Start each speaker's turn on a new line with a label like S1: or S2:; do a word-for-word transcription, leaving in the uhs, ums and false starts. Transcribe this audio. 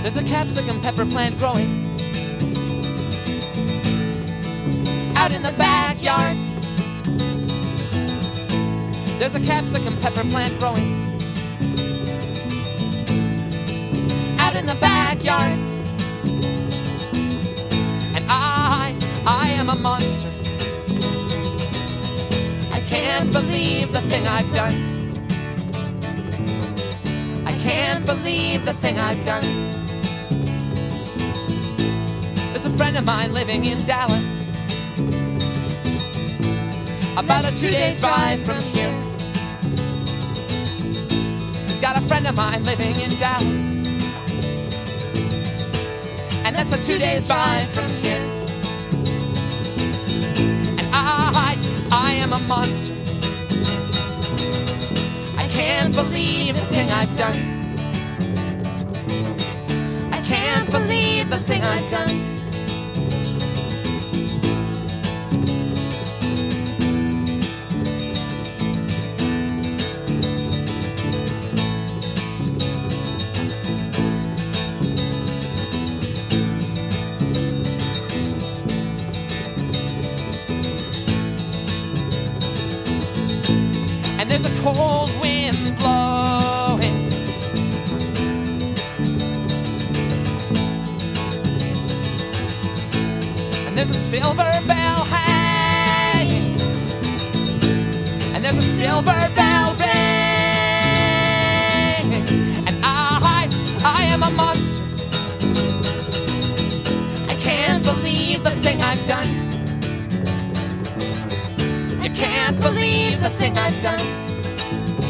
S1: There's a capsicum pepper plant growing out in the backyard. There's a capsicum pepper plant growing out in the backyard. And I, I am a monster. I can't believe the thing I've done. I can't believe the thing I've done. There's a friend of mine living in Dallas, about a two days drive from here. Got a friend of mine living in Dallas, and that's a two days drive from here. And I, I am a monster. I can't believe the thing I've done. I can't believe the thing I've done. And there's a cold wind blowing, and there's a silver bell hanging, and there's a silver bell ringing. And I, I am a monster. I can't believe the thing I've done. You can't believe the thing I've done.